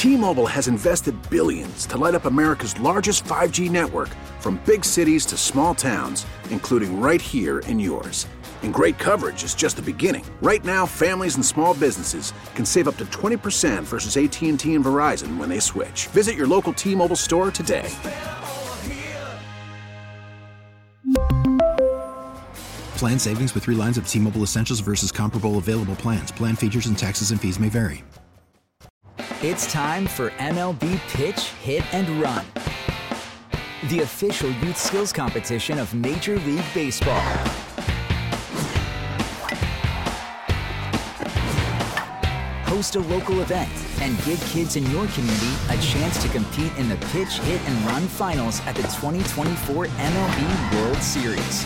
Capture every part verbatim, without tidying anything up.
T-Mobile has invested billions to light up America's largest five G network, from big cities to small towns, including right here in yours. And great coverage is just the beginning. Right now, families and small businesses can save up to twenty percent versus A T and T and Verizon when they switch. Visit your local T-Mobile store today. Plan savings with three lines of T-Mobile Essentials versus comparable available plans. Plan features and taxes and fees may vary. It's time for M L B Pitch, Hit, and Run, the official youth skills competition of Major League Baseball. Host a local event and give kids in your community a chance to compete in the Pitch, Hit, and Run finals at the twenty twenty-four M L B World Series.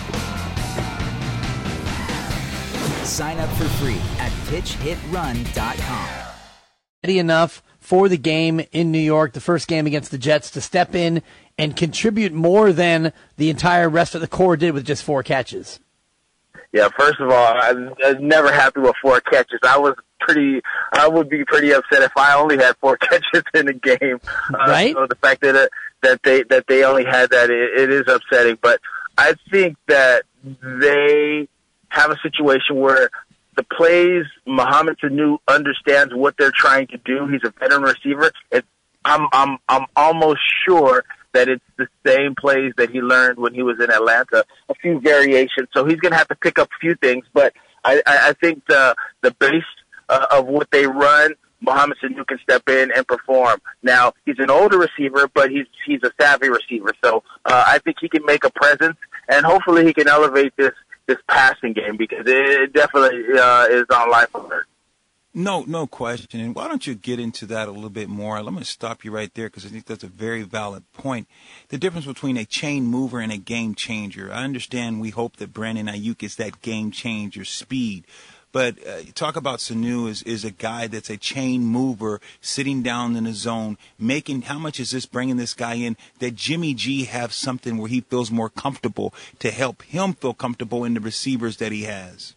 Sign up for free at pitch hit run dot com. Ready enough for the game in New York, the first game against the Jets, to step in and contribute more than the entire rest of the core did with just four catches? Yeah, first of all, I was never happy with four catches. I was pretty, I would be pretty upset if I only had four catches in a game. Right. Uh, so the fact that it, that they that they only had that, it, it is upsetting. But I think that they have a situation where the plays, Mohamed Sanu understands what they're trying to do. He's a veteran receiver. It, I'm I'm I'm almost sure that it's the same plays that he learned when he was in Atlanta, a few variations. So he's going to have to pick up a few things. But I, I, I think the the base uh, of what they run, Mohamed Sanu can step in and perform. Now, he's an older receiver, but he's he's a savvy receiver. So uh, I think he can make a presence, and hopefully he can elevate this this passing game, because it definitely uh, is on life alert. No, no question. And why don't you get into that a little bit more? Let me stop you right there, because I think that's a very valid point. The difference between a chain mover and a game changer. I understand we hope that Brandon Ayuk is that game changer speed. But uh, talk about Sanu is, is a guy that's a chain mover, sitting down in the zone, making, how much is this bringing this guy in, that Jimmy G have something where he feels more comfortable to help him feel comfortable in the receivers that he has?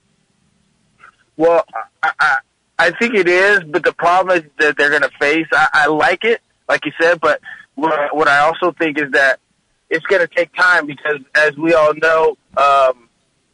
Well, I, I, I think it is, but the problem is that they're going to face, I, I like it, like you said, but what I, what I also think is that it's going to take time, because as we all know, um,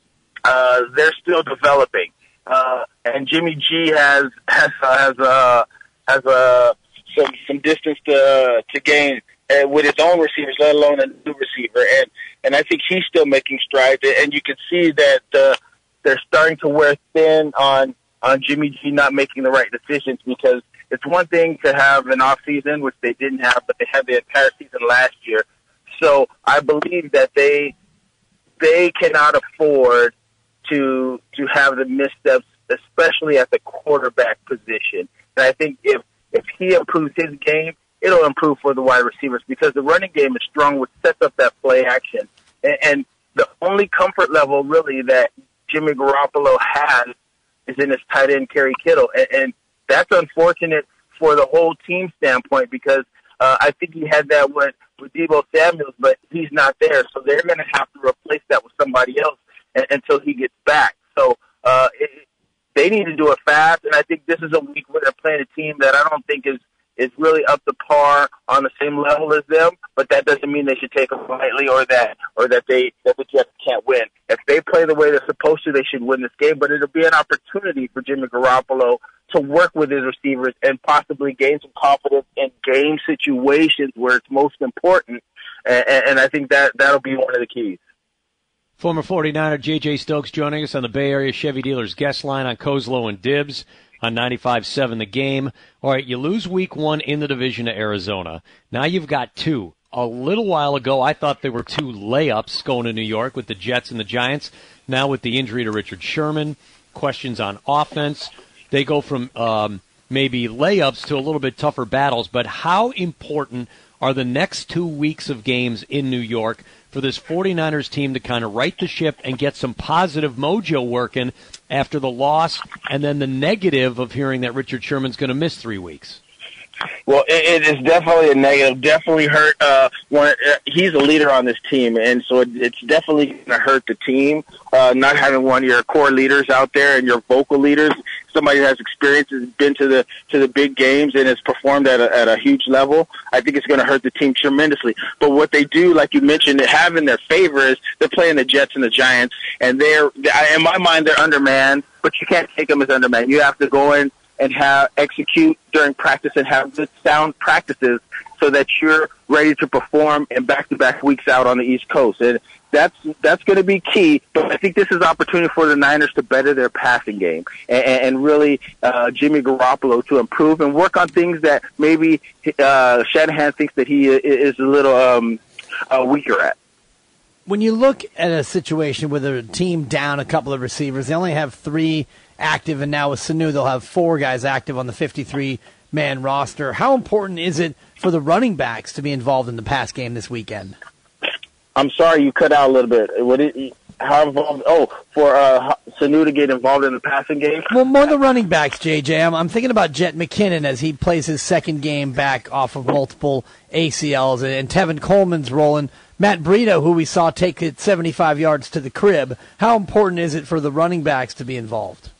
uh, they're still developing. Uh, and Jimmy G has has uh, has uh, has uh, some some distance to to gain uh, with his own receivers, let alone a new receiver. And and I think he's still making strides. And you can see that uh, they're starting to wear thin on on Jimmy G not making the right decisions, because it's one thing to have an off season, which they didn't have, but they had the entire season last year. So I believe that they they cannot afford to to have the missteps, especially at the quarterback position. And I think if if he improves his game, it'll improve for the wide receivers, because the running game is strong, which sets up that play action. And, and the only comfort level really that Jimmy Garoppolo has is in his tight end, Kerry Kittle. And, and that's unfortunate for the whole team standpoint, because uh, I think he had that with, with Deebo Samuels, but he's not there. So they're going to have to replace that with somebody else until he gets back. So uh, it, they need to do it fast, and I think this is a week where they're playing a team that I don't think is, is really up to par on the same level as them, but that doesn't mean they should take them lightly, or that or that they that the Jets can't win. If they play the way they're supposed to, they should win this game, but it'll be an opportunity for Jimmy Garoppolo to work with his receivers and possibly gain some confidence in game situations where it's most important, and, and I think that that'll be one of the keys. Former forty-niner J J Stokes joining us on the Bay Area Chevy Dealers guest line on Kozlo and Dibbs on ninety-five seven The Game. All right, you lose week one in the division to Arizona. Now you've got two. A little while ago, I thought there were two layups going to New York with the Jets and the Giants. Now with the injury to Richard Sherman, questions on offense, they go from um, maybe layups to a little bit tougher battles. But how important are the next two weeks of games in New York for this forty-niners team to kind of right the ship and get some positive mojo working after the loss, and then the negative of hearing that Richard Sherman's going to miss three weeks? Well, it, it is definitely a negative. Definitely hurt. Uh, one, uh, he's a leader on this team, and so it, it's definitely going to hurt the team. Uh, not having one of your core leaders out there and your vocal leaders, somebody that has experience, has been to the to the big games, and has performed at a, at a huge level, I think it's going to hurt the team tremendously. But what they do, like you mentioned, they have in their favor is they're playing the Jets and the Giants, and they're, in my mind, they're undermanned, but you can't take them as undermanned. You have to go in and have execute during practice and have good sound practices so that you're ready to perform in back-to-back weeks out on the East Coast. And that's that's going to be key. But I think this is an opportunity for the Niners to better their passing game and, and really uh, Jimmy Garoppolo to improve and work on things that maybe uh, Shanahan thinks that he is a little um, uh, weaker at. When you look at a situation with a team down a couple of receivers, they only have three active, and now with Sanu, they'll have four guys active on the fifty-three man roster. How important is it for the running backs to be involved in the pass game this weekend? I'm sorry, you cut out a little bit. What it, how involved? Oh, for uh, Sanu to get involved in the passing game? Well, more the running backs, J J. I'm, I'm thinking about Jet McKinnon as he plays his second game back off of multiple A C Ls, and Tevin Coleman's rolling. Matt Breida, who we saw take it seventy-five yards to the crib. How important is it for the running backs to be involved?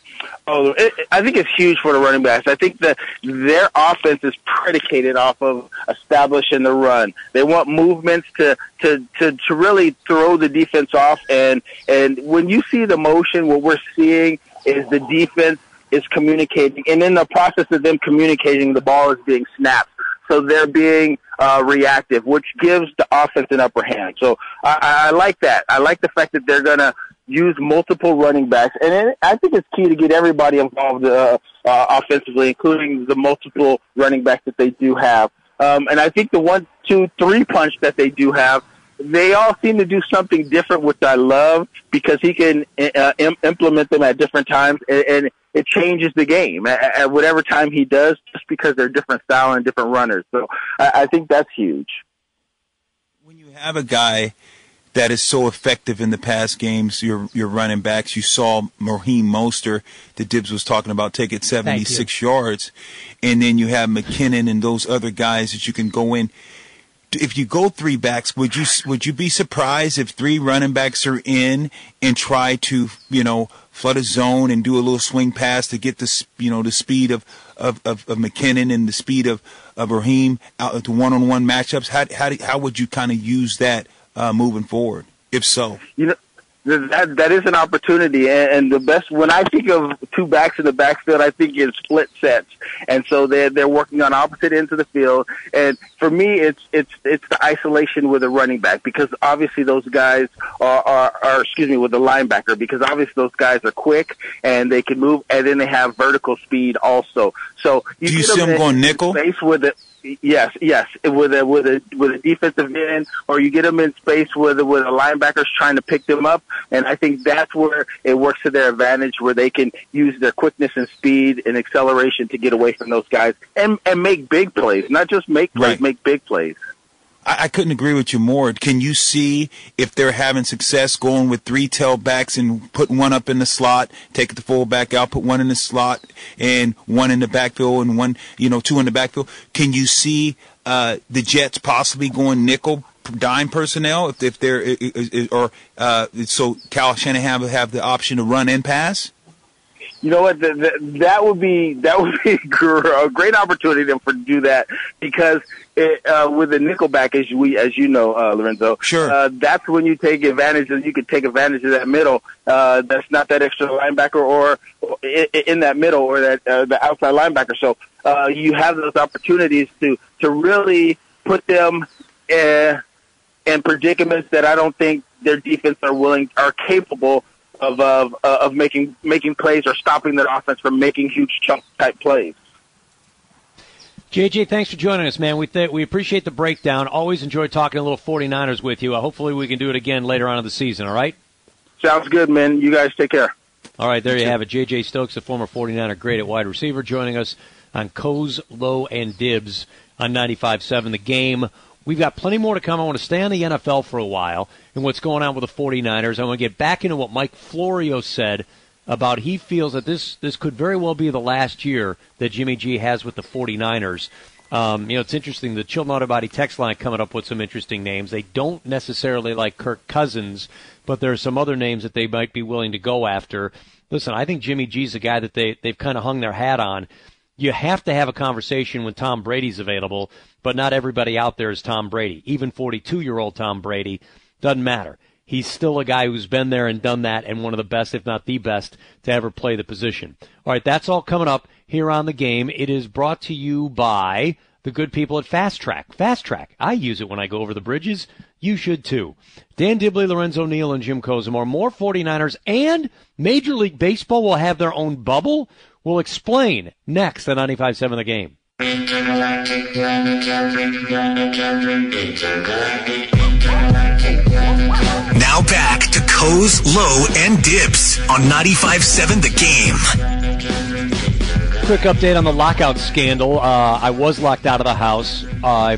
Oh, it, I think it's huge for the running backs. I think that their offense is predicated off of establishing the run. They want movements to, to, to, to really throw the defense off. And, and when you see the motion, what we're seeing is the defense is communicating. And in the process of them communicating, the ball is being snapped. So they're being uh, reactive, which gives the offense an upper hand. So I, I like that. I like the fact that they're going to use multiple running backs. And it, I think it's key to get everybody involved uh, uh, offensively, including the multiple running backs that they do have. Um, and I think the one, two, three punch that they do have, they all seem to do something different, which I love, because he can uh, im- implement them at different times, and, and it changes the game at, at whatever time he does, just because they're different style and different runners. So I, I think that's huge. When you have a guy that is so effective in the pass games, your your running backs, you saw Raheem Mostert, that Dibbs was talking about, take it seventy-six yards, and then you have McKinnon and those other guys that you can go in. If you go three backs, would you would you be surprised if three running backs are in and try to, you know, flood a zone and do a little swing pass to get the, you know, the speed of of, of, of McKinnon and the speed of, of Raheem out to one-on-one matchups? How how do, how would you kind of use that uh, moving forward, if so? You know, that that is an opportunity, and, and the best when I think of two backs in the backfield, I think it's split sets, and so they're they're working on opposite ends of the field. And for me, it's it's it's the isolation with a running back, because obviously those guys are, are, are excuse me with the linebacker, because obviously those guys are quick and they can move, and then they have vertical speed also. So you do you get see them them in going nickel? Space with it. Yes, yes, with a with a with a defensive end, or you get them in space with with a linebackers trying to pick them up, and I think that's where it works to their advantage, where they can use their quickness and speed and acceleration to get away from those guys and and make big plays, not just make plays, Right. make big plays. I, I couldn't agree with you more. Can you see if they're having success going with three tailbacks and putting one up in the slot, take the fullback out, put one in the slot, and one in the backfield, and one, you know, two in the backfield? Can you see uh, the Jets possibly going nickel dime personnel if if they're or uh, so Kyle Shanahan will have the option to run and pass? You know what? The, the, that would be that would be a great opportunity for to do that, because it, uh, with the nickelback, as we as you know, uh, Lorenzo, sure, uh, that's when you take advantage of. You can take advantage of that middle. Uh, that's not that extra linebacker, or, or in, in that middle, or that uh, the outside linebacker. So uh, you have those opportunities to to really put them uh, in predicaments that I don't think their defense are willing are capable of of uh, of making making plays or stopping their offense from making huge chunk type plays. J J, thanks for joining us, man. We th- we appreciate the breakdown. Always enjoy talking a little forty-niners with you. Uh, hopefully we can do it again later on in the season, all right? Sounds good, man. You guys take care. All right, there you have it. J J Stokes, a former forty-niner great at wide receiver, joining us on Coes, Low, and Dibbs on ninety-five point seven The Game. We've got plenty more to come. I want to stay on the N F L for a while and what's going on with the forty-niners. I want to get back into what Mike Florio said about he feels that this, this could very well be the last year that Jimmy G has with the forty-niners. Um, you know, it's interesting. The Chilton Auto Body text line coming up with some interesting names. They don't necessarily like Kirk Cousins, but there are some other names that they might be willing to go after. listen, I think Jimmy G's a guy that they, they've kind of hung their hat on. You have to have a conversation when Tom Brady's available, but not everybody out there is Tom Brady. Even forty-two-year-old Tom Brady, doesn't matter. He's still a guy who's been there and done that, and one of the best, if not the best, to ever play the position. All right, that's all coming up here on The Game. It is brought to you by the good people at Fast Track. Fast Track, I use it when I go over the bridges. You should too. Dan Dibley, Lorenzo Neal, and Jim Kozimor. More 49ers and Major League Baseball will have their own bubble. We'll explain next on ninety-five point seven The Game. Now back to Coz, Lowe, and Dibs on ninety-five point seven The Game. Quick update on the lockout scandal. Uh, I was locked out of the house. Uh, I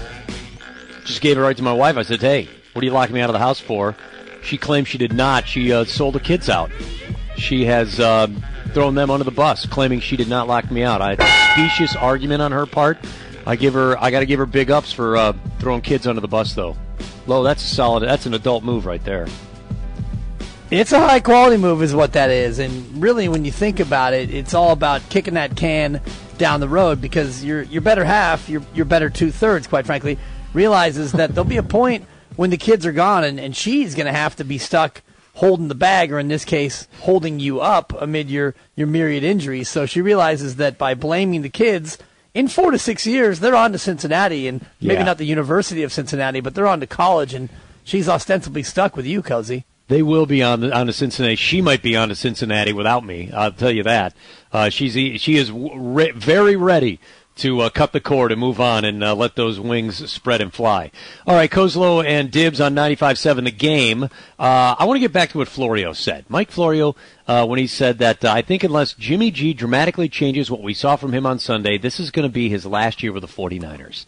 just gave it right to my wife. I said, hey, what are you locking me out of the house for? She claimed she did not. She uh, sold the kids out. She has uh, thrown them under the bus, claiming she did not lock me out. I had a specious argument on her part. I give her, I got to give her big ups for uh, throwing kids under the bus, though. Lo, that's a solid. That's an adult move right there. It's a high-quality move is what that is. And really, when you think about it, it's all about kicking that can down the road because your your better half, your, your better two-thirds, quite frankly, realizes that there'll be a point when the kids are gone and, and she's going to have to be stuck holding the bag, or in this case, holding you up amid your, your myriad injuries. So she realizes that by blaming the kids, in four to six years, they're on to Cincinnati, and maybe yeah. not the University of Cincinnati, but they're on to college, and she's ostensibly stuck with you, Cozy. They will be on the, on to Cincinnati. She might be on to Cincinnati without me. I'll tell you that. Uh, she's she is re- very ready to uh, cut the cord and move on and uh, let those wings spread and fly. All right, Kozlow and Dibs on ninety-five point seven The Game. Uh, I want to get back to what Florio said. Mike Florio, uh, when he said that uh, I think unless Jimmy G dramatically changes what we saw from him on Sunday, this is going to be his last year with the 49ers.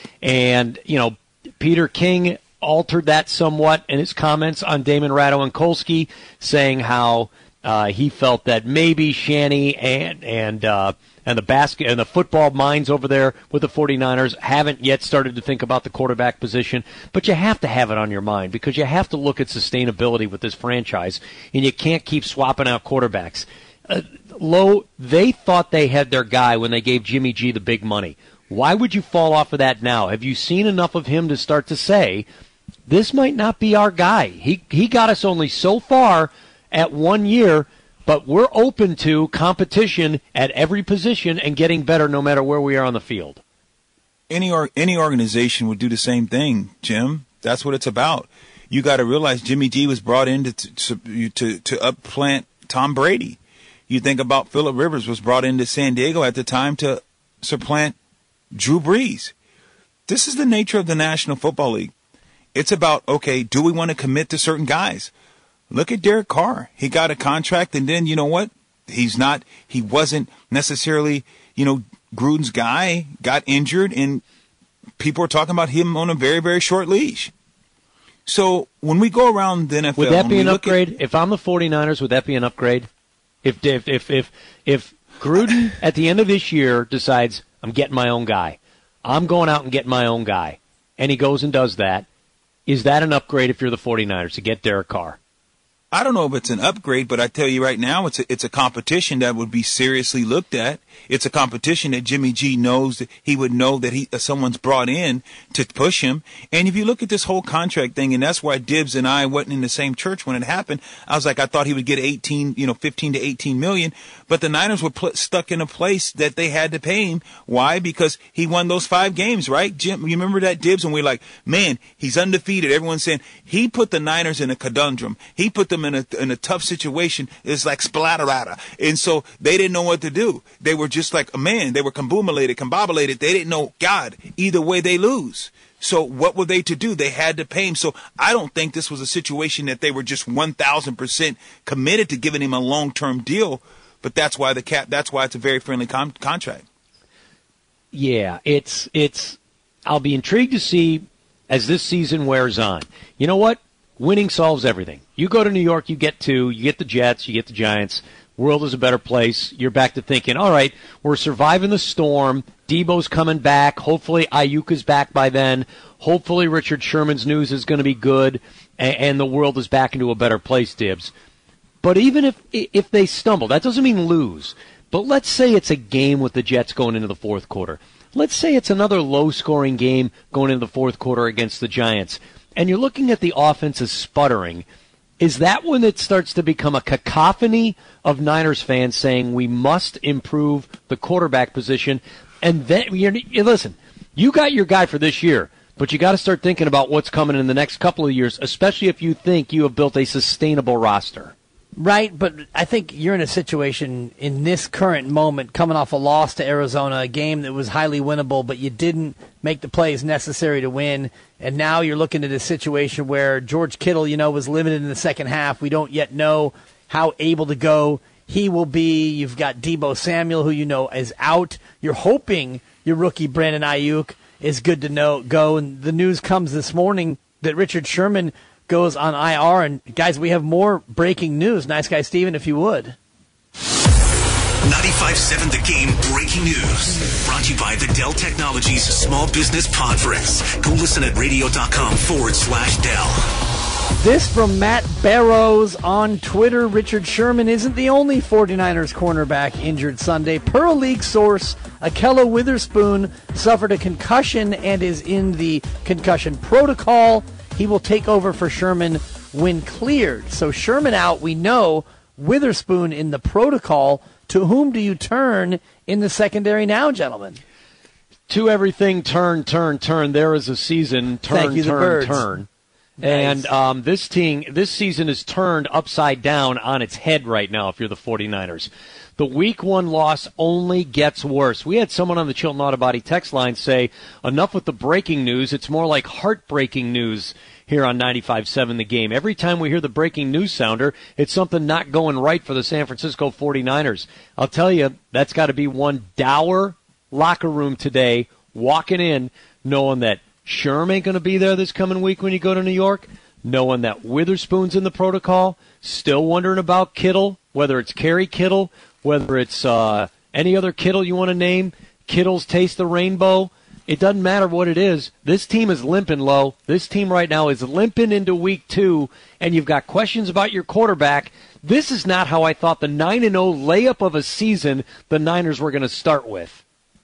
And, you know, Peter King altered that somewhat in his comments on Damon Ratto and Kolsky, saying how uh, he felt that maybe Shanny and and uh, and the basket and the football minds over there with the 49ers haven't yet started to think about the quarterback position. But you have to have it on your mind because you have to look at sustainability with this franchise, and you can't keep swapping out quarterbacks. Uh, Low, they thought they had their guy when they gave Jimmy G the big money. Why would you fall off of that now? Have you seen enough of him to start to say, this might not be our guy? He he got us only so far at one year, but we're open to competition at every position and getting better no matter where we are on the field. Any or, any organization would do the same thing, Jim. That's what it's about. You got to realize Jimmy G was brought in to to to, to upplant Tom Brady. You think about Phillip Rivers was brought into San Diego at the time to supplant Drew Brees. This is the nature of the National Football League. It's about, okay, do we want to commit to certain guys? Look at Derek Carr. He got a contract, and then, you know what? He's not, he wasn't necessarily, you know, Gruden's guy, got injured, and people are talking about him on a very, very short leash. So when we go around the N F L... Would that be an upgrade? At, if I'm the 49ers, would that be an upgrade? If, if, if, if, if Gruden at the end of this year decides, I'm getting my own guy, I'm going out and getting my own guy, and he goes and does that, is that an upgrade if you're the 49ers to get Derek Carr? I don't know if it's an upgrade, but I tell you right now, it's a, it's a competition that would be seriously looked at. It's a competition that Jimmy G knows that he would know that he uh, someone's brought in to push him. And if you look at this whole contract thing, and that's why Dibs and I wasn't in the same church when it happened. I was like, I thought he would get eighteen, you know, fifteen to eighteen million, but the Niners were pl- stuck in a place that they had to pay him. Why? Because he won those five games, right? Jim, you remember that, Dibs? And we're like, man, he's undefeated. Everyone's saying he put the Niners in a conundrum. He put them in a in a tough situation. It's like splatterata. And so they didn't know what to do. They were just like, man, they were combobulated, combobulated. They didn't know, God, either way they lose. So what were they to do? They had to pay him. So I don't think this was a situation that they were just one thousand percent committed to giving him a long-term deal. But that's why the cap, that's why it's a very friendly con- contract. Yeah, it's, it's, I'll be intrigued to see as this season wears on. You know what? Winning solves everything. You go to New York, you get two, you get the Jets, you get the Giants. World is a better place. You're back to thinking, all right, we're surviving the storm. Debo's coming back. Hopefully Ayuk is back by then. Hopefully Richard Sherman's news is going to be good, and, and the world is back into a better place, Dibs. But even if if they stumble, that doesn't mean lose. But let's say it's a game with the Jets going into the fourth quarter. Let's say it's another low-scoring game going into the fourth quarter against the Giants, and you're looking at the offense as sputtering. Is that when it starts to become a cacophony of Niners fans saying we must improve the quarterback position? And then, you're, listen, you got your guy for this year, but you got to start thinking about what's coming in the next couple of years, especially if you think you have built a sustainable roster. Right, but I think you're in a situation in this current moment, coming off a loss to Arizona, a game that was highly winnable, but you didn't make the plays necessary to win, and now you're looking at a situation where George Kittle, you know, was limited in the second half. We don't yet know how able to go he will be. You've got Deebo Samuel, who you know is out. You're hoping your rookie Brandon Ayuk is good to know go, and the news comes this morning that Richard Sherman goes on I R. And, guys, we have more breaking news. Nice guy, Steven, if you would. ninety-five seven The Game breaking news. Brought to you by the Dell Technologies Small Business Podference. Go listen at radio.com forward slash Dell. This from Matt Barrows on Twitter. Richard Sherman isn't the only 49ers cornerback injured Sunday. Per a league source, Ahkello Witherspoon suffered a concussion and is in the concussion protocol. He will take over for Sherman when cleared. So Sherman out, we know. Witherspoon in the protocol. To whom do you turn in the secondary now, gentlemen? To everything, turn, turn, turn. There is a season, turn, Thank you, turn, birds. turn. Nice. And um, this team, this season is turned upside down on its head right now if you're the 49ers. The week one loss only gets worse. We had someone on the Chilton Auto Body text line say, enough with the breaking news. It's more like heartbreaking news here on ninety-five seven The Game. Every time we hear the breaking news sounder, it's something not going right for the San Francisco 49ers. I'll tell you, that's got to be one dour locker room today, walking in, knowing that Sherm ain't going to be there this coming week when you go to New York, knowing that Witherspoon's in the protocol, still wondering about Kittle, whether it's Kerry Kittle, whether it's uh, any other Kittle you want to name, Kittle's Taste the Rainbow. It doesn't matter what it is. This team is limping low. This team right now is limping into week two, and you've got questions about your quarterback. This is not how I thought the nine and oh layup of a season the Niners were going to start with.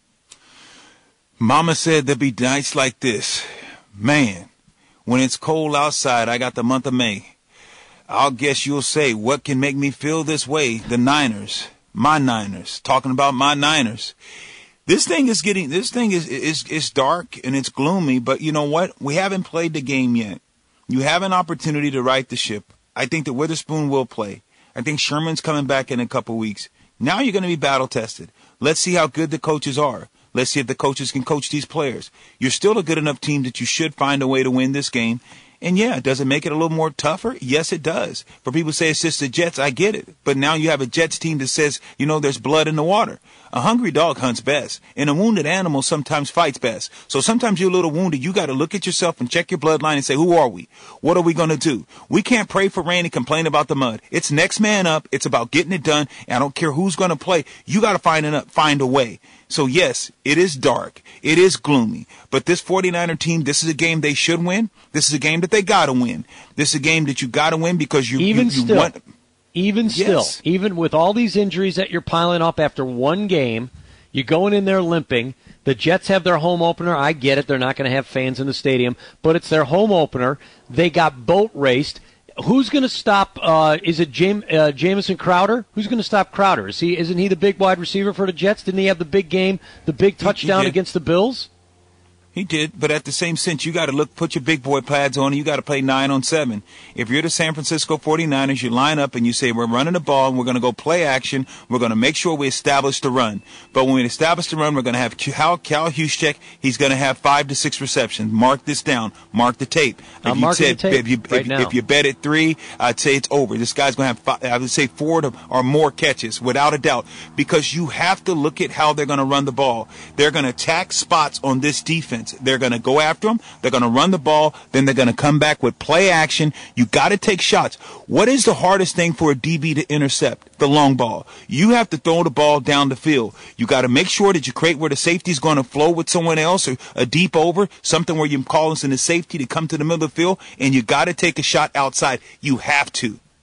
Mama said there'd be nights like this. Man, when it's cold outside, I got the month of May. I'll guess you'll say, what can make me feel this way? The Niners. My Niners. Talking about my Niners. This thing is getting, this thing is, is, is dark and it's gloomy, but you know what? We haven't played the game yet. You have an opportunity to right the ship. I think that Witherspoon will play. I think Sherman's coming back in a couple weeks. Now you're going to be battle tested. Let's see how good the coaches are. Let's see if the coaches can coach these players. You're still a good enough team that you should find a way to win this game. And, yeah, does it make it a little more tougher? Yes, it does. For people who say it's just the Jets, I get it. But now you have a Jets team that says, you know, there's blood in the water. A hungry dog hunts best, and a wounded animal sometimes fights best. So sometimes you're a little wounded. You got to look at yourself and check your bloodline and say, who are we? What are we going to do? We can't pray for rain and complain about the mud. It's next man up. It's about getting it done. And I don't care who's going to play. You got to find a, find a way. So, yes, it is dark. It is gloomy. But this 49er team, this is a game they should win. This is a game that they got to win. This is a game that you got to win because you, even you, you still, want. Even still, yes. Even with all these injuries that you're piling up after one game, you're going in there limping. The Jets have their home opener. I get it. They're not going to have fans in the stadium, but it's their home opener. They got boat raced. Who's going to stop? Uh, is it Jam- uh, Jamison Crowder? Who's going to stop Crowder? Is he? Isn't he the big wide receiver for the Jets? Didn't he have the big game, the big touchdown he, he against the Bills? He did, but at the same sense, you got to look, put your big boy pads on, and you got to play nine on seven. If you're the San Francisco 49ers, you line up and you say, we're running the ball, and we're going to go play action. We're going to make sure we establish the run. But when we establish the run, we're going to have Cal, Cal Juszczyk. He's going to have five to six receptions. Mark this down. Mark the tape. I'm if marking said, the tape if you, right if, now. If you bet at three, I'd say it's over. This guy's going to have, five, I would say, four to, or more catches, without a doubt, because you have to look at how they're going to run the ball. They're going to attack spots on this defense. They're going to go after them. They're going to run the ball. Then they're going to come back with play action. You got to take shots. What is the hardest thing for a D B to intercept? The long ball. You have to throw the ball down the field. You got to make sure that you create where the safety's going to flow with someone else, or a deep over, something where you call us in the safety to come to the middle of the field, and you got to take a shot outside. You have to.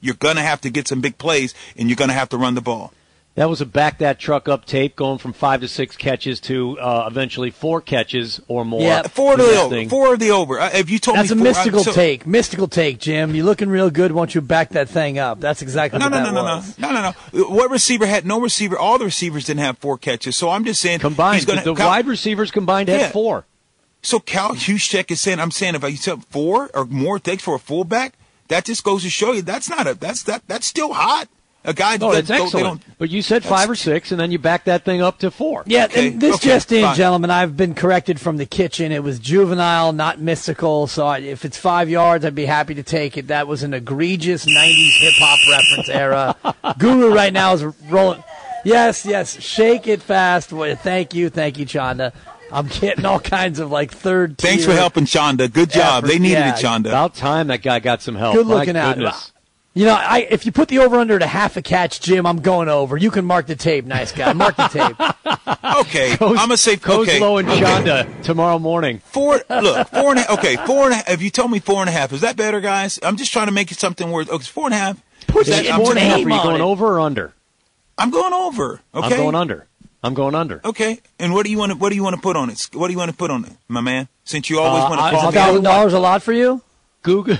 You're going to have to get some big plays, and you're going to have to run the ball. That was a back that truck up tape, going from five to six catches to uh, eventually four catches or more. Yeah, four to the over. Four of the over. Uh, if you told That's me a four, mystical I, so, take. Mystical take, Jim. You're looking real good once you back that thing up. That's exactly no, what no, that no, was. No, no, no, no. What receiver had no receiver? All the receivers didn't have four catches. So I'm just saying combined. He's gonna, the Cal, wide receivers combined had yeah. four. So Cal Juszczyk is saying, I'm saying if I said four or more takes for a fullback, that just goes to show you that's not a that's that that's still hot. A guy. Oh, that, that's excellent. But you said five or six, and then you back that thing up to four. Yeah, okay, and this okay, just in, fine. gentlemen, I've been corrected from the kitchen. It was juvenile, not mystical. So I, if it's five yards, I'd be happy to take it. That was an egregious nineties hip-hop reference era. Guru right now is rolling. Yes, yes, shake it fast. Thank you, thank you, Chanda. I'm getting all kinds of, like, third tier. Thanks for helping, Chanda. Good job. Effort. They needed yeah, it, Chanda. About time that guy got some help. Good looking My out. goodness. You know, I, if you put the over-under to half a catch, Jim, I'm going over. You can mark the tape, nice guy. Mark the tape. Okay, I'm gonna say okay. Kozlo and okay. Chanda tomorrow morning. Four. Look, four and a, okay, four and a, if you tell me four and a half, is that better, guys? I'm just trying to make it something worth. Okay, it's four and a half. Put that, your I'm, Four and a half. Are you name on going it. over or under? I'm going over. Okay, I'm going under. I'm going under. Okay, and what do you want to what do you want to put on it? What do you want to put on it, my man? Since you always Uh, want to I- call Is me one thousand out. dollars a lot for you? Google.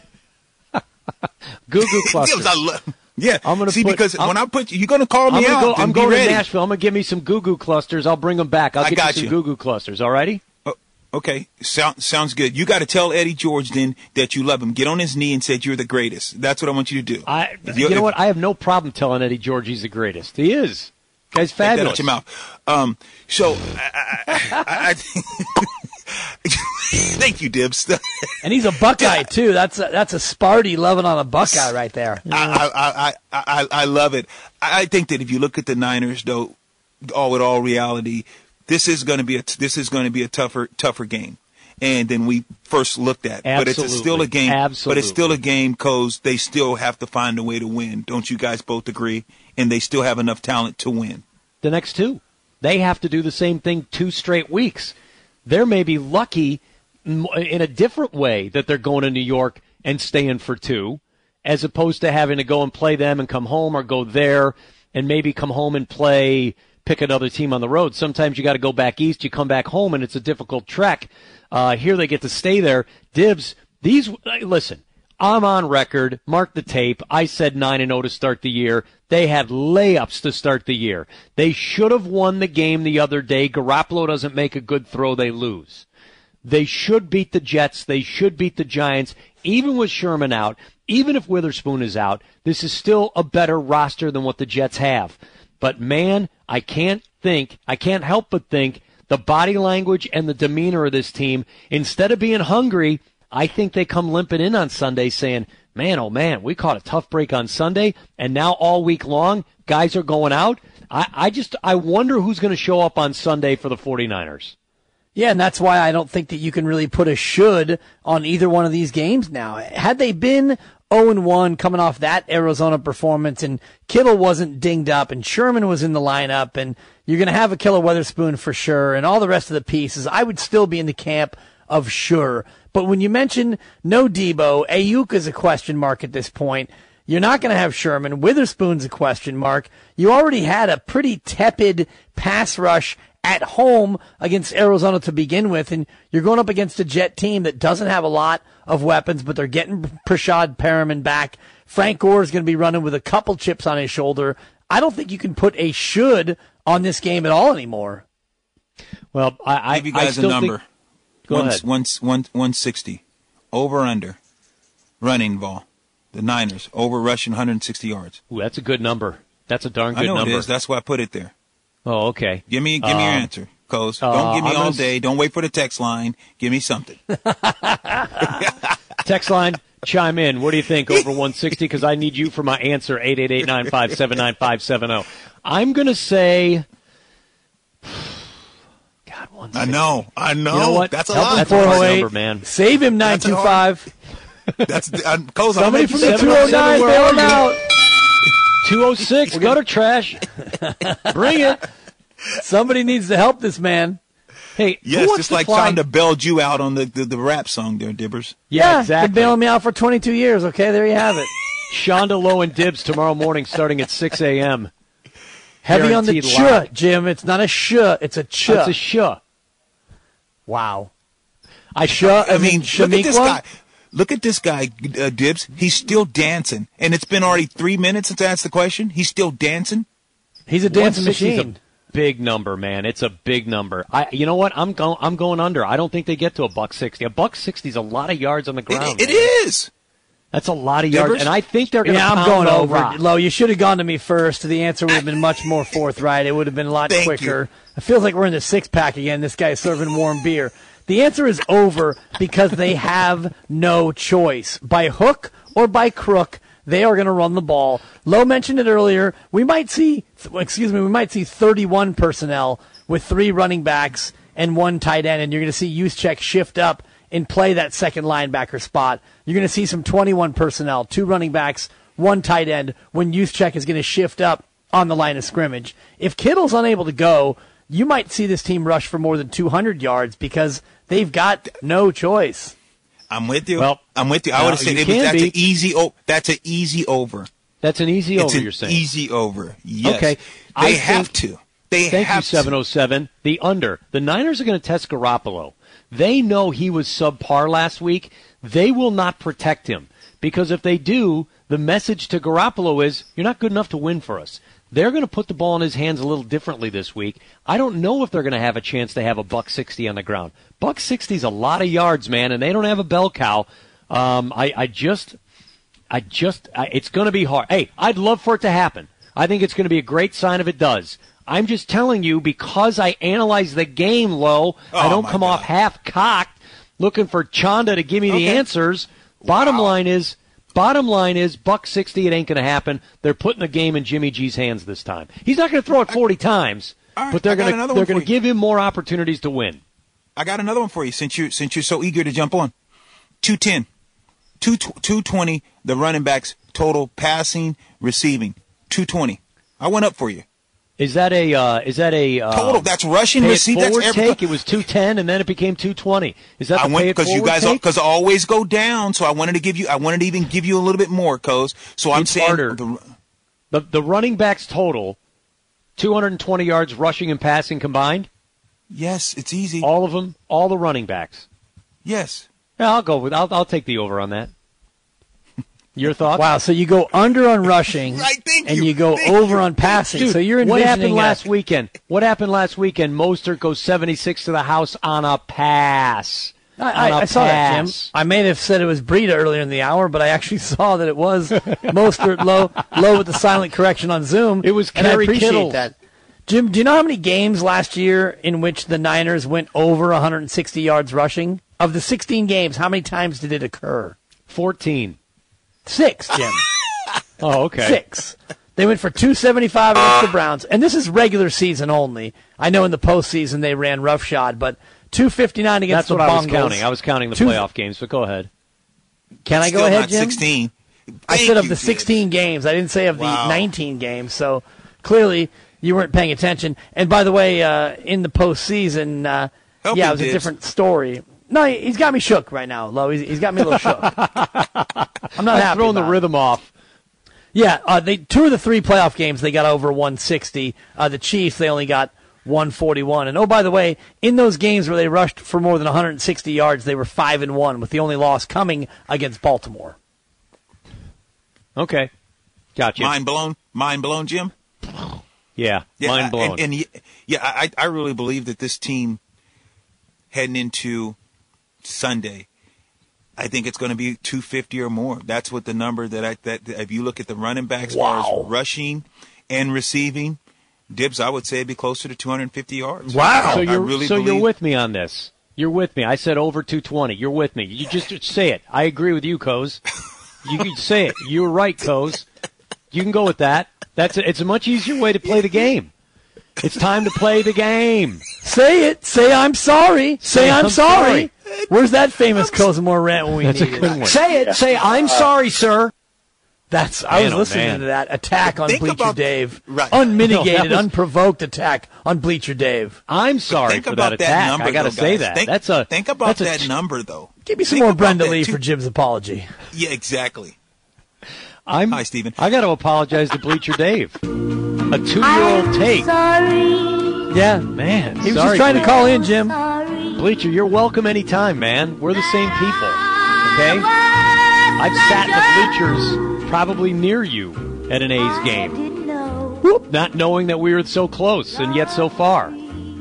Google cluster. Yes, I love- yeah, I'm gonna see put- because I'm- when I put you, you're gonna call me I'm, gonna out. go, then I'm be going ready. to Nashville. I'm going to give me some Goo Goo clusters. I'll bring them back. I'll I get got you some you. Goo Goo clusters. All righty? Oh, okay, Sound, sounds good. You got to tell Eddie George then that you love him. Get on his knee and say you're the greatest. That's what I want you to do. I, If you know if- what? I have no problem telling Eddie George he's the greatest. He is. Guy's Take that fabulous. out your mouth. Um, so, I, I, I, I thank you, Dibs. And he's a Buckeye, too. That's a, that's a Sparty loving on a Buckeye right there. I, I, I, I, I love it. I I think that if you look at the Niners, though, all with all reality, this is going to be a this is going to be a tougher tougher game, and than we first looked at. But it's a, still a game. Absolutely. But it's still a game because they still have to find a way to win. Don't you guys both agree? And they still have enough talent to win. The next two. They have to do the same thing two straight weeks. They're maybe lucky in a different way that they're going to New York and staying for two, as opposed to having to go and play them and come home, or go there and maybe come home and play, pick another team on the road. Sometimes you got to go back east, you come back home, and it's a difficult trek. Uh, here they get to stay there. Dibs, these, listen, I'm on record. Mark the tape. I said nine and oh to start the year. They had layups to start the year. They should have won the game the other day. Garoppolo doesn't make a good throw, they lose. They should beat the Jets. They should beat the Giants. Even with Sherman out, even if Witherspoon is out, this is still a better roster than what the Jets have. But, man, I can't think, I can't help but think the body language and the demeanor of this team, instead of being hungry, I think they come limping in on Sunday saying, man, oh, man, we caught a tough break on Sunday, and now all week long, guys are going out. I, I just I wonder who's going to show up on Sunday for the 49ers. Yeah, and that's why I don't think that you can really put a should on either one of these games now. Had they been oh and one coming off that Arizona performance, and Kittle wasn't dinged up, and Sherman was in the lineup, and you're going to have a Killer Witherspoon for sure, and all the rest of the pieces, I would still be in the camp of sure. But when you mention no Debo, Ayuk is a question mark at this point. You're not going to have Sherman. Witherspoon's a question mark. You already had a pretty tepid pass rush at home against Arizona to begin with, and you're going up against a Jet team that doesn't have a lot of weapons, but they're getting Prashad Perriman back. Frank Gore is going to be running with a couple chips on his shoulder. I don't think you can put a should on this game at all anymore. Well, I, I give you guys I still a number. Think, go one, ahead. One, one, one sixty. Over under. Running ball. The Niners. Over rushing one hundred sixty yards. Ooh, that's a good number. That's a darn good I know number. it is. That's why I put it there. Oh, okay. Give me, give me your Um, answer, Coz. uh, Don't give me I'm all gonna day. Don't wait for the text line. Give me something. Text line, chime in. What do you think over one sixty? Because I need you for my answer, eight eight eight, nine five seven, nine five seven zero. I'm going to say, God, one sixty. I know. I know. You know what? That's a Help lot. him That's four a oh hard eight. number, man. Save him, nine That's a two hard- five. That's uh, Coz. I'll Somebody make from you the seven two oh nine, where bail him are you? out. two oh six, gutter trash. Bring it. Somebody needs to help this man. Hey, who Yes, wants just to like fly? trying to bailed you out on the, the, the rap song there, Dibbers. Yeah, Been exactly. bailing me out for twenty-two years. Okay, there you have it. Shonda, Lowe, and Dibs tomorrow morning starting at six a.m. Heavy on the Guaranteed ch, live. Jim. It's not a sh. It's a ch. It's a sh. Wow. I I, sh- I mean, look at this Shaniqua? guy. Look at this guy, uh, Dibs. He's still dancing, and it's been already three minutes since I asked the question. He's still dancing. He's a dancing one sixty is machine. a big number, man. It's a big number. I, you know what? I'm going. I'm going under. I don't think they get to a buck sixty. A buck sixty is a lot of yards on the ground. It, it man. is. That's a lot of yards, Dibbers? and I think they're going to. Yeah, I'm pound going Low over. rock. Low, you should have gone to me first. The answer would have been much more forthright. It would have been a lot Thank quicker. you. It feels like we're in the six pack again. This guy's serving warm beer. The answer is over because they have no choice. By hook or by crook, they are going to run the ball. Lowe mentioned it earlier. We might see, excuse me, we might see thirty-one personnel with three running backs and one tight end, and you're going to see Juszczyk shift up and play that second linebacker spot. You're going to see some twenty-one personnel, two running backs, one tight end, when Juszczyk is going to shift up on the line of scrimmage. If Kittle's unable to go, you might see this team rush for more than two hundred yards because they've got no choice. I'm with you. Well, I'm with you. I now, would have said you it was, can that's be. an easy. O- that's an easy over. That's an easy It's over. an You're saying easy over. Yes. Okay. They I have think- to. They Thank you, have seven oh seven. The under. The Niners are going to test Garoppolo. They know he was subpar last week. They will not protect him because if they do, the message to Garoppolo is, you're not good enough to win for us. They're going to put the ball in his hands a little differently this week. I don't know if they're going to have a chance to have a buck sixty on the ground. Buck sixty is a lot of yards, man, and they don't have a bell cow. Um, I, I just, I just, I, it's going to be hard. Hey, I'd love for it to happen. I think it's going to be a great sign if it does. I'm just telling you because I analyze the game, Low. Oh, I don't my come God. off half-cocked looking for Chanda to give me the Okay. answers. Bottom Wow. line is, bottom line is, buck sixty, it ain't going to happen. They're putting the game in Jimmy G's hands this time. He's not going to throw it forty times, All right, but they're I got going another to one they're for going to you. give him more opportunities to win. I got another one for you since you since you're so eager to jump on. two ten. two twenty, the running backs total passing, receiving. two twenty. I went up for you. Is that a uh, is that a uh, Total. That's rushing, pay it receive. That's forward every. take? It was two ten and then it became two twenty. Is that the I pay went it because you forward guys take? because I always go down, so I wanted to give you. I wanted to even give you a little bit more, Coz. So I'm It's saying harder. the- The the running backs total, two hundred twenty yards rushing and passing combined. yes, it's easy. All of them, all the running backs. Yes. Yeah, I'll go with. I'll I'll take the over on that. Your thoughts? Wow, so you go under on rushing, Right, thank and you, you go thank over you. on passing. Dude, so you're what happened envisioning last a, weekend? What happened last weekend? Mostert goes seventy-six to the house on a pass. I, I, On a I saw that, Jim. pass. I may have said it was Breida earlier in the hour, but I actually saw that it was Mostert low, low with the silent correction on Zoom. It was and I Kerry appreciate Kittle. that. Jim, do you know how many games last year in which the Niners went over one hundred sixty yards rushing? Of the sixteen games, how many times did it occur? fourteen. Six, Jim. Oh, okay. Six. They went for two seventy-five against the Browns, and this is regular season only. I know in the postseason they ran roughshod, but two fifty-nine against That's the what Bengals. I was counting. I was counting the Two- playoff games, but go ahead. Can I Still go ahead, not Jim? sixteen. I Thank said of you, the Gibbs. sixteen games. I didn't say of the Wow. nineteen games. So clearly you weren't paying attention. And by the way, uh, in the postseason, uh, Help yeah, him, it was a Dibs. different story. No, he- he's got me shook right now, Lo. He's, he's got me a little shook. I'm not I'm happy throwing the about it. rhythm off. Yeah, uh, they two of the three playoff games they got over one sixty. Uh, the Chiefs they only got one forty-one. And oh, by the way, in those games where they rushed for more than one hundred sixty yards, they were five and one, with the only loss coming against Baltimore. Okay. Gotcha. Mind blown. Mind blown, Jim. Yeah, Yeah, mind blown. And, and y- yeah, I, I really believe that this team heading into Sunday, I think it's going to be two fifty or more. That's what the number that I that if you look at the running backs, as far Wow. as rushing and receiving, Dibs, I would say it'd be closer to two hundred fifty yards. Wow. so I you're really so believe, you're with me on this. You're with me. I said over two twenty. You're with me. You just, just say it. I agree with you, Coz. You can say it. You were right, Coz. You can go with that. That's a, it's a much easier way to play the game. It's time to play the game. Say it. Say I'm sorry. Say, Say I'm, I'm sorry. sorry. Where's that famous Cosmore rant when we That's a need good it? one. Say it. Say I'm sorry, sir. That's I Man, was oh, listening man. to that attack on Think Bleacher about- Dave. Right. Unmitigated, No, that was- unprovoked attack on Bleacher Dave. I'm sorry think for about that that, attack. number. I got to though, say guys. that. Think, that's a think about that's a that t- number though. Give me some Think more about Brenda that, Lee too. for Jim's apology. Yeah, exactly. I'm, Hi, Stephen. I got to apologize to Bleacher Dave. A two-year-old take. Sorry. Yeah. Man, He was sorry, just trying to Bleacher. call in, Jim. Bleacher, you're welcome anytime, man. We're the same people, okay? I've sat in the bleachers probably near you at an A's game, not knowing that we were so close and yet so far.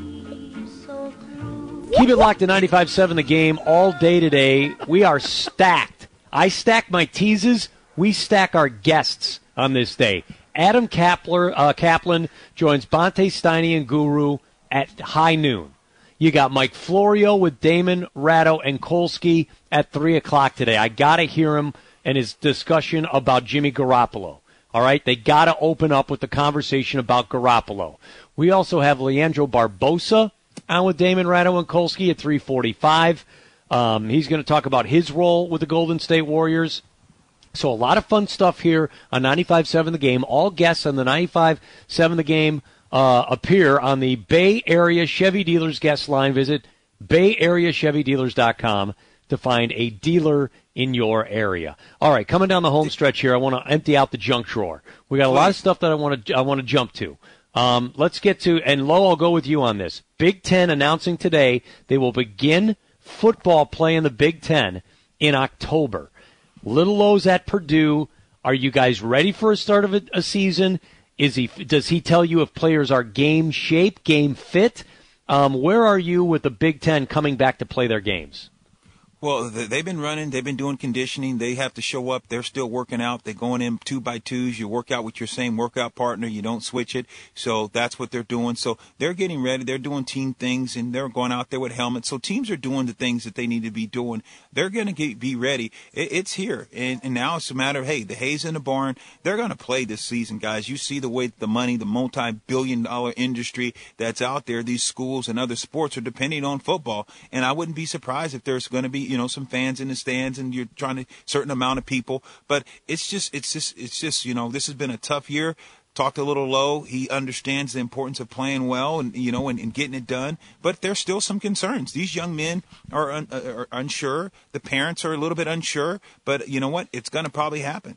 Keep it locked to ninety-five seven The Game all day today. We are stacked. I stack my teases. We stack our guests on this day. Adam Kapler, uh, Kaplan joins Bonte Steiny and Guru at high noon. You got Mike Florio with Damon, Ratto, and Kolsky at three o'clock today. I got to hear him and his discussion about Jimmy Garoppolo. All right? They got to open up with the conversation about Garoppolo. We also have Leandro Barbosa on with Damon, Ratto, and Kolsky at three forty-five. Um, he's going to talk about his role with the Golden State Warriors. So a lot of fun stuff here on ninety-five seven The Game. All guests on the ninety-five seven The Game uh, appear on the Bay Area Chevy Dealers guest line. Visit bay area chevy dealers dot com to find a dealer in your area. All right, coming down the home stretch here, I want to empty out the junk drawer. We got a lot of stuff that I want to I want to jump to. Um, let's get to, and Lo, I'll go with you on this. Big Ten announcing today they will begin football play in the Big Ten in October. Little Lo's at Purdue. Are you guys ready for a start of a, a season? Is he? Does he tell you if players are game shape, game fit? Um, where are you with the Big Ten coming back to play their games? Well, they've been running. They've been doing conditioning. They have to show up. They're still working out. They're going in two by twos. You work out with your same workout partner. You don't switch it. So that's what they're doing. So they're getting ready. They're doing team things, and they're going out there with helmets. So teams are doing the things that they need to be doing. They're going to be ready. It's here. And, and now it's a matter of, hey, the hay's in the barn. They're going to play this season, guys. You see the way the money, the multi-billion dollar industry that's out there, these schools and other sports are depending on football. And I wouldn't be surprised if there's going to be, you know, some fans in the stands and you're trying to certain amount of people, but it's just, it's just, it's just, you know, this has been a tough year. Talked a little low. He understands the importance of playing well and, you know, and, and getting it done, but there's still some concerns. These young men are, un, are unsure. The parents are a little bit unsure, but you know what? It's going to probably happen.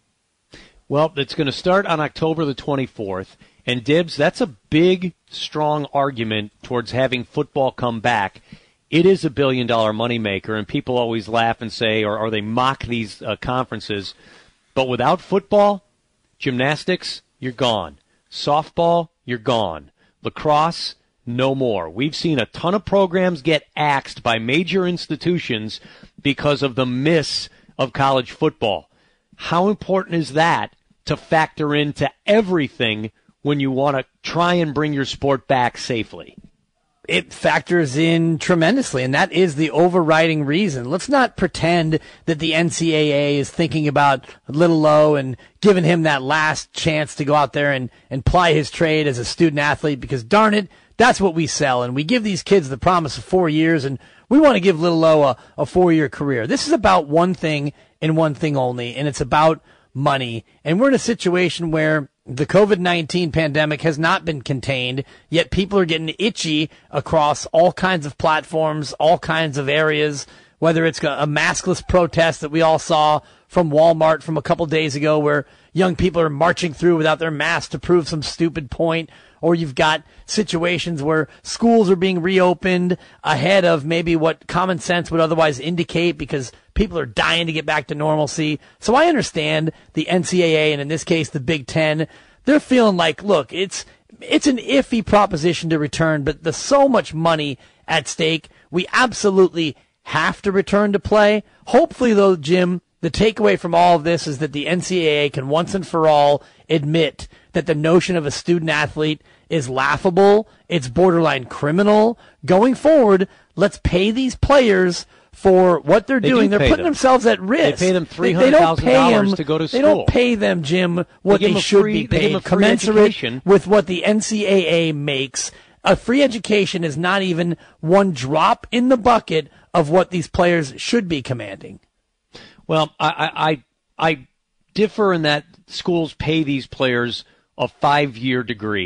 Well, it's going to start on October the twenty-fourth. And Dibs, that's a big, strong argument towards having football come back. It is a billion-dollar moneymaker, and people always laugh and say, or, or they mock these uh, conferences. But without football, gymnastics, you're gone. Softball, you're gone. Lacrosse, no more. We've seen a ton of programs get axed by major institutions because of the miss of college football. How important is that to factor into everything when you want to try and bring your sport back safely? It factors in tremendously, and that is the overriding reason. Let's not pretend that the N C double A is thinking about Little Lo and giving him that last chance to go out there and, and ply his trade as a student athlete, because darn it, that's what we sell. And we give these kids the promise of four years, and we want to give Little Lo a, a four-year career. This is about one thing and one thing only, and it's about money. And we're in a situation where the covid nineteen pandemic has not been contained, yet people are getting itchy across all kinds of platforms, all kinds of areas, whether it's a maskless protest that we all saw from Walmart from a couple days ago where young people are marching through without their masks to prove some stupid point, or you've got situations where schools are being reopened ahead of maybe what common sense would otherwise indicate because people are dying to get back to normalcy. So I understand the N C double A, and in this case the Big Ten, they're feeling like, look, it's it's an iffy proposition to return, but there's so much money at stake. We absolutely have to return to play. Hopefully, though, Jim, the takeaway from all of this is that the N C double A can once and for all admit that the notion of a student athlete is laughable. It's borderline criminal. Going forward, let's pay these players for what they're they doing. Do they're putting them. themselves at risk. They pay them three hundred thousand dollars to go to school. They don't pay them, Jim, what they, they, they should free, be paid, commensurate education. With what the N C double A makes. A free education is not even one drop in the bucket of what these players should be commanding. Well, I, I, I differ in that schools pay these players a five-year degree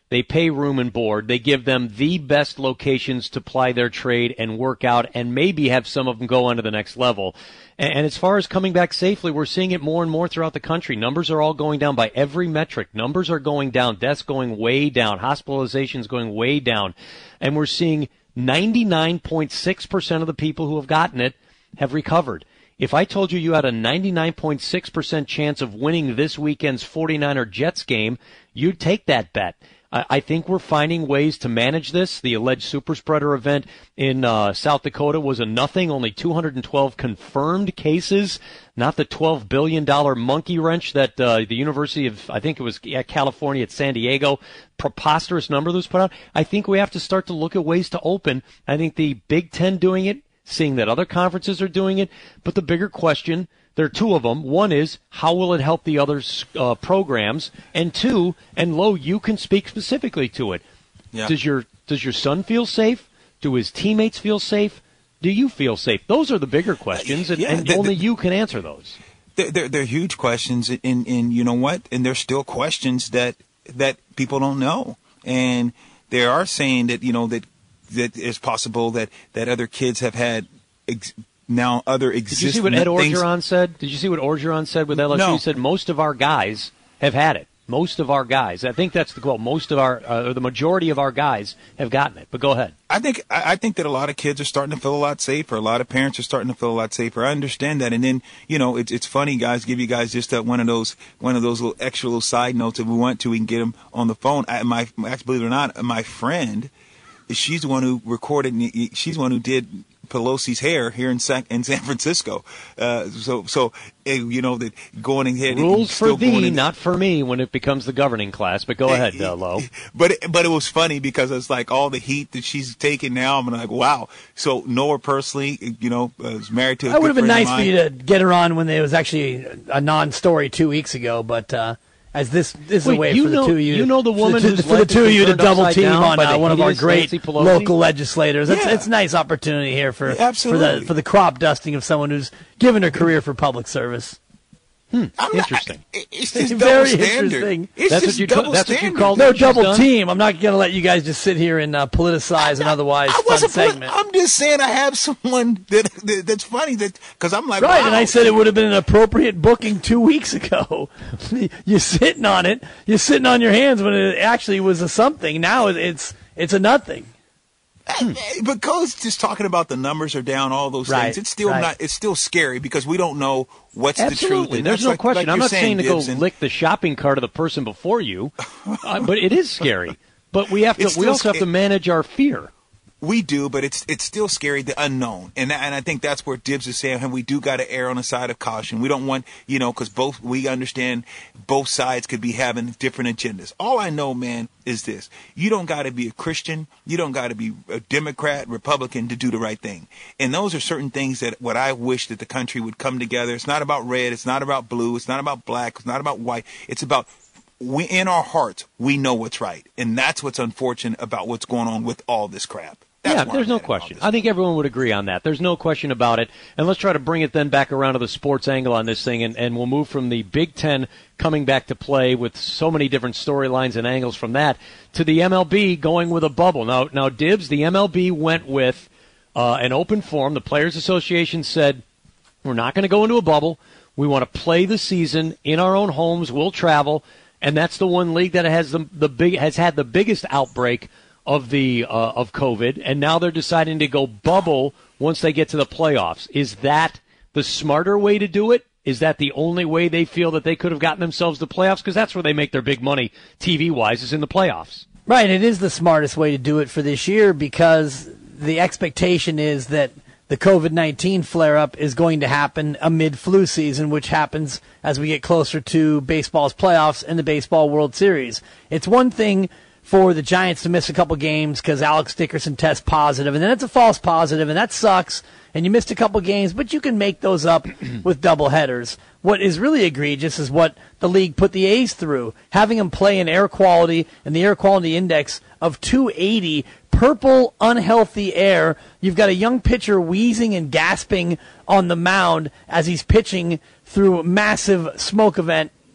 They pay room and board. They give them the best locations to ply their trade and work out and maybe have some of them go on to the next level. And, and as far as coming back safely, we're seeing it more and more throughout the country. Numbers are all going down by every metric. Numbers are going down. Deaths going way down. Hospitalizations going way down. And we're seeing ninety-nine point six percent of the people who have gotten it have recovered. If I told you you had a ninety-nine point six percent chance of winning this weekend's forty-niner Jets game, you'd take that bet. I think we're finding ways to manage this. The alleged super spreader event in uh, South Dakota was a nothing, only two hundred twelve confirmed cases, not the twelve billion dollars monkey wrench that uh, the University of, I think it was at California at San Diego, preposterous number that was put out. I think we have to start to look at ways to open. I think the Big Ten doing it, seeing that other conferences are doing it, but the bigger question, there are two of them. One is, how will it help the other uh, programs? And two, and Lo, you can speak specifically to it. Yeah. Does your does your son feel safe? Do his teammates feel safe? Do you feel safe? Those are the bigger questions, and, yeah, and the, only the, you can answer those. They're, they're, they're huge questions, and, and you know what? And they're still questions that that people don't know. And they are saying that, you know, that, that it's possible that, that other kids have had ex- now other existing Did you see what Ed Orgeron said? Did you see what Orgeron said with L S U? No. He said most of our guys have had it. Most of our guys. I think that's the quote. Most of our, uh, or the majority of our guys have gotten it. But go ahead. I think I think that a lot of kids are starting to feel a lot safer. A lot of parents are starting to feel a lot safer. I understand that. And then, you know, it's it's funny, guys. Give you guys just that one of those one of those little extra little side notes. If we want to, we can get them on the phone. I, my actually, believe it or not, my friend, she's the one who recorded. She's the one who did Pelosi's hair here in San, in San Francisco. Uh, so, so you know, that going ahead. Rules for thee, not for me, when it becomes the governing class. But go ahead, uh, Lo. But it, but it was funny because it's like all the heat that she's taking now. I'm like, wow. So Noah personally, you know, uh, was married to. A that would have been nice for you to get her on when it was actually a non-story two weeks ago, but. Uh, As this, this Wait, is a way you for know, the two of you, you know the woman to, who's for the two of you to double team on uh, one of our great local legislators. Yeah. It's, it's a nice opportunity here for yeah, for the for the crop dusting of someone who's given her career for public service. Hmm. I'm interesting. Not, it's just very double standard. interesting. It's that's just what you double that's standard. what you call no double team. I'm not going to let you guys just sit here and uh, politicize an otherwise I fun wasn't segment. I'm just saying I have someone that, that that's funny that because I'm like right, wow. and I said it would have been an appropriate booking two weeks ago. You're sitting on it. You're sitting on your hands when it actually was a something. Now it's it's a nothing. Hmm. Because just talking about the numbers are down, all those right, things, it's still right. not. It's still scary because we don't know what's Absolutely. the truth. And There's no like, question. Like I'm not saying, saying to go Gibson. lick the shopping cart of the person before you, uh, but it is scary. But we have to. It's We also still, have to manage our fear. We do, but it's it's still scary, the unknown, and and I think that's where Dibs is saying, hey, we do got to err on the side of caution. We don't want, you know, because both we understand both sides could be having different agendas. All I know, man, is this: you don't got to be a Christian, you don't got to be a Democrat, Republican to do the right thing, and those are certain things that what I wish that the country would come together. It's not about red, it's not about blue, it's not about black, it's not about white. It's about we in our hearts we know what's right, and that's what's unfortunate about what's going on with all this crap. That's yeah, there's no question. I think everyone would agree on that. There's no question about it. And let's try to bring it then back around to the sports angle on this thing, and, and we'll move from the Big Ten coming back to play with so many different storylines and angles from that to the M L B going with a bubble. Now, now Dibs, the M L B went with uh, an open forum. The Players Association said, we're not going to go into a bubble. We want to play the season in our own homes. We'll travel. And that's the one league that has the, the big has had the biggest outbreak of the uh, of COVID, and now they're deciding to go bubble once they get to the playoffs. Is that the smarter way to do it? Is that the only way they feel that they could have gotten themselves to playoffs? Because that's where they make their big money T V-wise, is in the playoffs. Right, it is the smartest way to do it for this year because the expectation is that the COVID nineteen flare-up is going to happen amid flu season, which happens as we get closer to baseball's playoffs and the Baseball World Series. It's one thing for the Giants to miss a couple games because Alex Dickerson tests positive, and then it's a false positive, and that sucks, and you missed a couple games, but you can make those up with doubleheaders. What is really egregious is what the league put the A's through, having them play in air quality and the air quality index of two eighty, purple, unhealthy air. You've got a young pitcher wheezing and gasping on the mound as he's pitching through a massive smoke event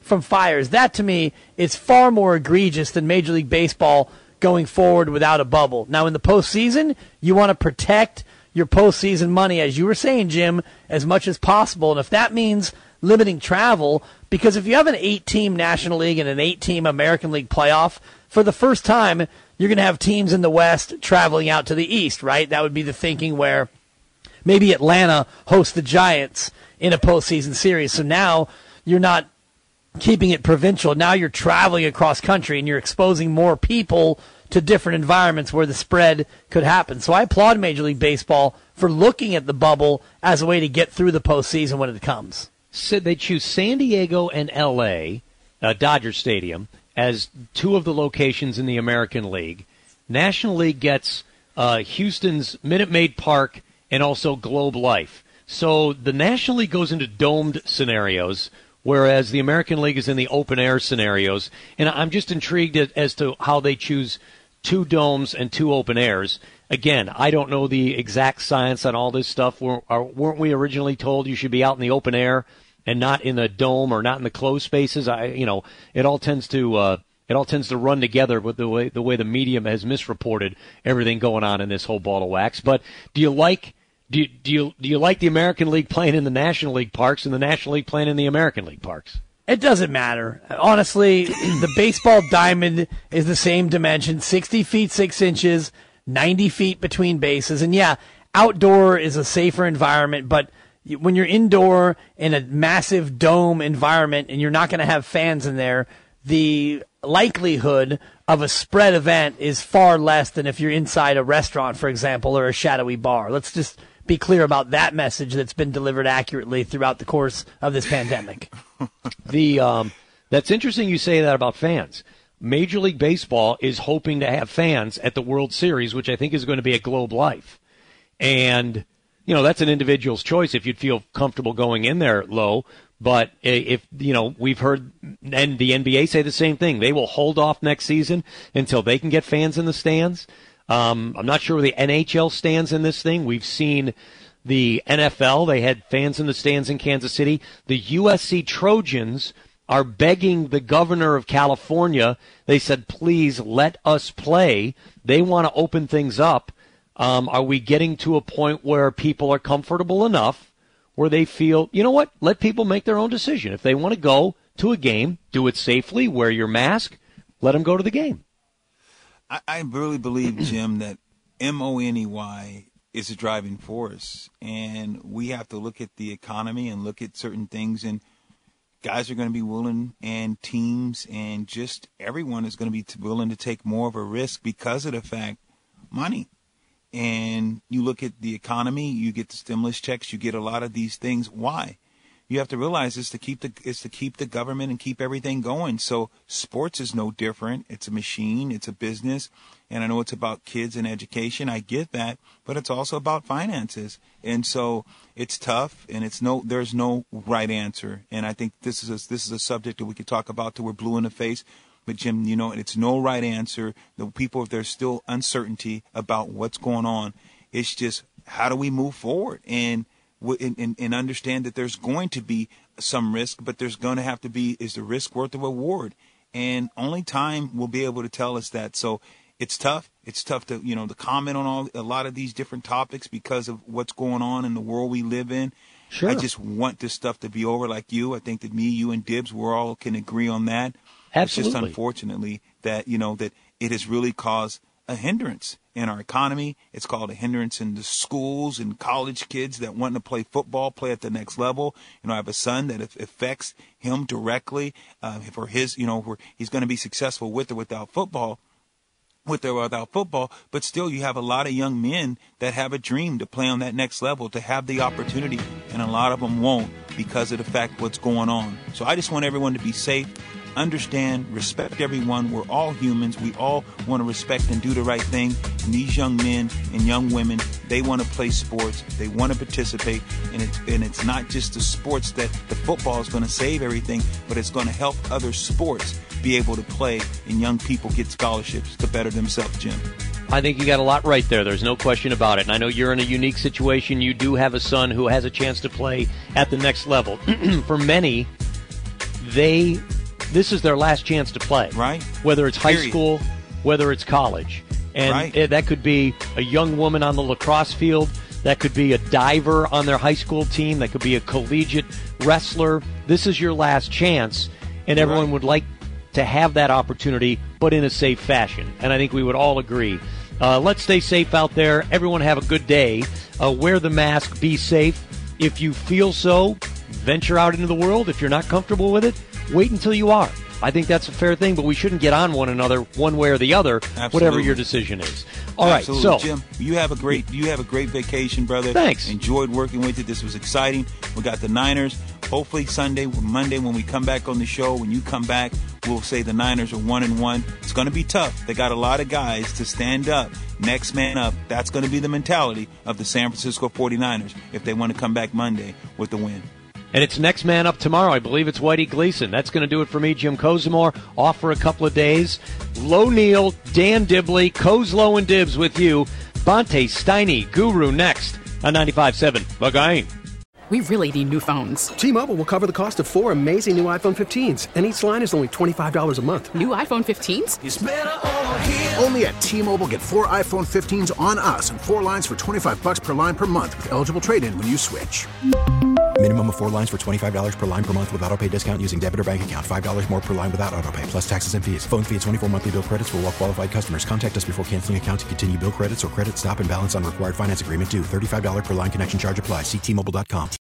from fires. That, to me, is far more egregious than Major League Baseball going forward without a bubble. Now, in the postseason, you want to protect your postseason money, as you were saying, Jim, as much as possible. And if that means limiting travel, because if you have an eight-team National League and an eight-team American League playoff, for the first time, you're going to have teams in the West traveling out to the East, right? That would be the thinking where maybe Atlanta hosts the Giants in a postseason series. So now you're not keeping it provincial. Now you're traveling across country and you're exposing more people to different environments where the spread could happen. So I applaud Major League Baseball for looking at the bubble as a way to get through the postseason when it comes. So they choose San Diego and L A, uh, Dodger Stadium, as two of the locations in the American League. National League gets uh, Houston's Minute Maid Park and also Globe Life. So the National League goes into domed scenarios, whereas the American League is in the open-air scenarios. And I'm just intrigued as to how they choose two domes and two open airs. Again, I don't know the exact science on all this stuff. Weren't we originally told you should be out in the open air and not in the dome or not in the closed spaces? I, you know, it all tends to uh, it all tends to run together with the way the way the medium has misreported everything going on in this whole ball of wax. But do you like do you, do you do you like the American League playing in the National League parks and the National League playing in the American League parks? It doesn't matter. Honestly, the baseball diamond is the same dimension, sixty feet, six inches, ninety feet between bases. And yeah, outdoor is a safer environment, but when you're indoor in a massive dome environment and you're not going to have fans in there, the likelihood of a spread event is far less than if you're inside a restaurant, for example, or a shadowy bar. Let's just be clear about that message that's been delivered accurately throughout the course of this pandemic. The um, that's interesting you say that about fans. Major League Baseball is hoping to have fans at the World Series, which I think is going to be at Globe Life. And, you know, that's an individual's choice if you'd feel comfortable going in there low. But if, you know, we've heard and the N B A say the same thing. They will hold off next season until they can get fans in the stands. Um, I'm not sure where the N H L stands in this thing. We've seen the N F L. They had fans in the stands in Kansas City. The U S C Trojans are begging the governor of California. They said, please let us play. They want to open things up. Um, are we getting to a point where people are comfortable enough where they feel, you know what, let people make their own decision. If they want to go to a game, do it safely, wear your mask, let them go to the game. I, I really believe, Jim, that M O N E Y is a driving force. And we have to look at the economy and look at certain things. And guys are going to be willing, and teams and just everyone is going to be willing to take more of a risk because of the fact money. And you look at the economy, you get the stimulus checks, you get a lot of these things. Why? You have to realize it's to keep the it's to keep the government and keep everything going. So sports is no different. It's a machine. It's a business. And I know it's about kids and education. I get that, but it's also about finances. And so it's tough, and it's no there's no right answer. And I think this is a, this is a subject that we could talk about till we're blue in the face. But, Jim, you know, it's no right answer. The people, if there's still uncertainty about what's going on, it's just how do we move forward and and, and understand that there's going to be some risk, but there's going to have to be, is the risk worth the reward? And only time will be able to tell us that. So it's tough. It's tough to, you know, to comment on all a lot of these different topics because of what's going on in the world we live in. Sure. I just want this stuff to be over like you. I think that me, you, and Dibbs, we all can agree on that. Absolutely. It's just unfortunately that, you know, that it has really caused a hindrance in our economy. It's called a hindrance in the schools and college kids that want to play football, play at the next level. You know, I have a son that it affects him directly uh, for his, you know, where he's going to be successful with or without football. with or without football, but still you have a lot of young men that have a dream to play on that next level, to have the opportunity, and a lot of them won't because of the fact what's going on. So I just want everyone to be safe, understand, respect everyone. We're all humans. We all want to respect and do the right thing. And these young men and young women, they want to play sports. They want to participate. And it's, and it's not just the sports that the football is going to save everything, but it's going to help other sports be able to play and young people get scholarships to better themselves, Jim. I think you got a lot right there. There's no question about it. And I know you're in a unique situation. You do have a son who has a chance to play at the next level. For many, they this is their last chance to play. Right. Whether it's high Period. school, whether it's college. And Right. it, that could be a young woman on the lacrosse field. That could be a diver on their high school team. That could be a collegiate wrestler. This is your last chance, and everyone Right. would like to have that opportunity, but in a safe fashion. And I think we would all agree. Uh, let's stay safe out there. Everyone have a good day. Uh, wear the mask. Be safe. If you feel so, venture out into the world. If you're not comfortable with it, wait until you are. I think that's a fair thing, but we shouldn't get on one another one way or the other, Absolutely. whatever your decision is. All right, Absolutely. so Jim, you have a great you have a great vacation, brother. Thanks. Enjoyed working with you. This was exciting. We got the Niners. Hopefully Sunday, Monday, when we come back on the show, when you come back, we'll say the Niners are one and one. It's going to be tough. They got a lot of guys to stand up. Next man up. That's going to be the mentality of the San Francisco forty-niners if they want to come back Monday with the win. And it's next man up tomorrow. I believe it's Whitey Gleason. That's going to do it for me, Jim Kozimor. Off for a couple of days. Low Neal, Dan Dibley, Kozlow and Dibbs with you. Bonte Steiny, Guru next on ninety-five point seven The Game. We really need new phones. T-Mobile will cover the cost of four amazing new iPhone fifteens, and each line is only twenty-five dollars a month. New iPhone fifteens? It's better over here. Only at T-Mobile, get four iPhone fifteens on us and four lines for twenty-five bucks per line per month with eligible trade-in when you switch. Minimum of four lines for twenty-five dollars per line per month with autopay discount using debit or bank account. five dollars more per line without autopay, plus taxes and fees. Phone fee at twenty-four monthly bill credits for well-qualified customers. Contact us before canceling account to continue bill credits or credit stop and balance on required finance agreement due. thirty-five dollars per line connection charge applies. See T Mobile dot com.